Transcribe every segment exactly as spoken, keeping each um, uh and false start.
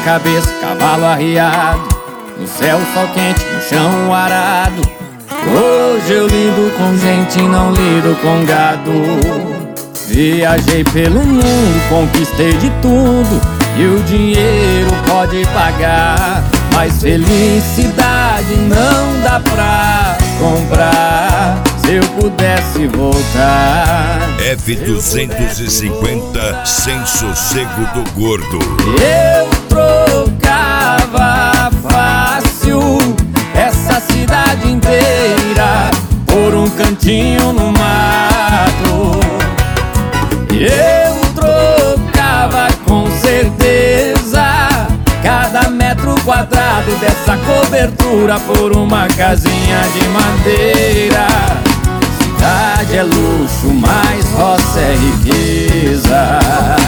cabeça, cavalo arriado, no céu sol quente, no chão arado. Hoje eu lido com gente, não lido com gado. Viajei pelo mundo, conquistei de tudo, e o dinheiro pode pagar, mas felicidade não dá pra comprar. Se eu pudesse voltar, F duzentos e cinquenta sem sossego do gordo. eu trocava fácil essa cidade inteira por um cantinho no mato. Eu trocava com certeza cada metro quadrado dessa cobertura por uma casinha de madeira. Cidade é luxo, mas roça é riqueza.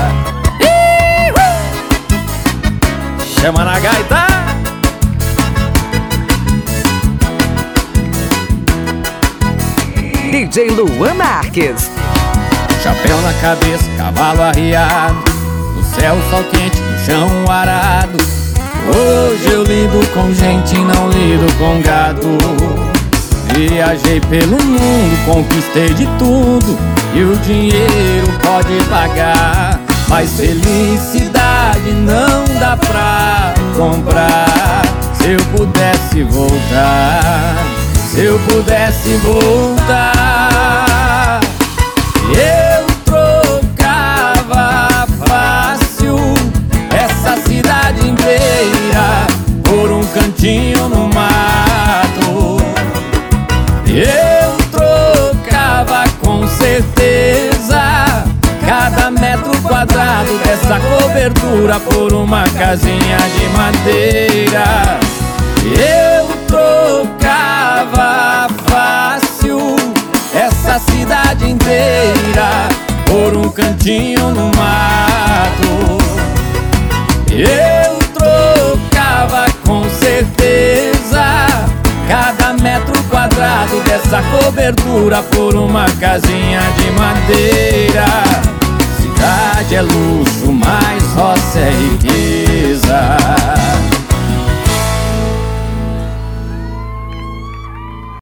Chama na gaita. D J Luan Marques. Chapéu na cabeça, cavalo arriado, no céu sol quente, no chão arado. Hoje eu lido com gente, não lido com gado. Viajei pelo mundo, conquistei de tudo, e o dinheiro pode pagar, mas felicidade não dá pra comprar. Se eu pudesse voltar, se eu pudesse voltar, eu trocava fácil essa cidade inteira por um cantinho no mato. Eu trocava com certeza cada metro quadrado dessa cobertura por uma casinha de madeira. Eu trocava fácil essa cidade inteira por um cantinho no mato. Eu trocava com certeza cada metro quadrado dessa cobertura por uma casinha de madeira. Cidade é luz,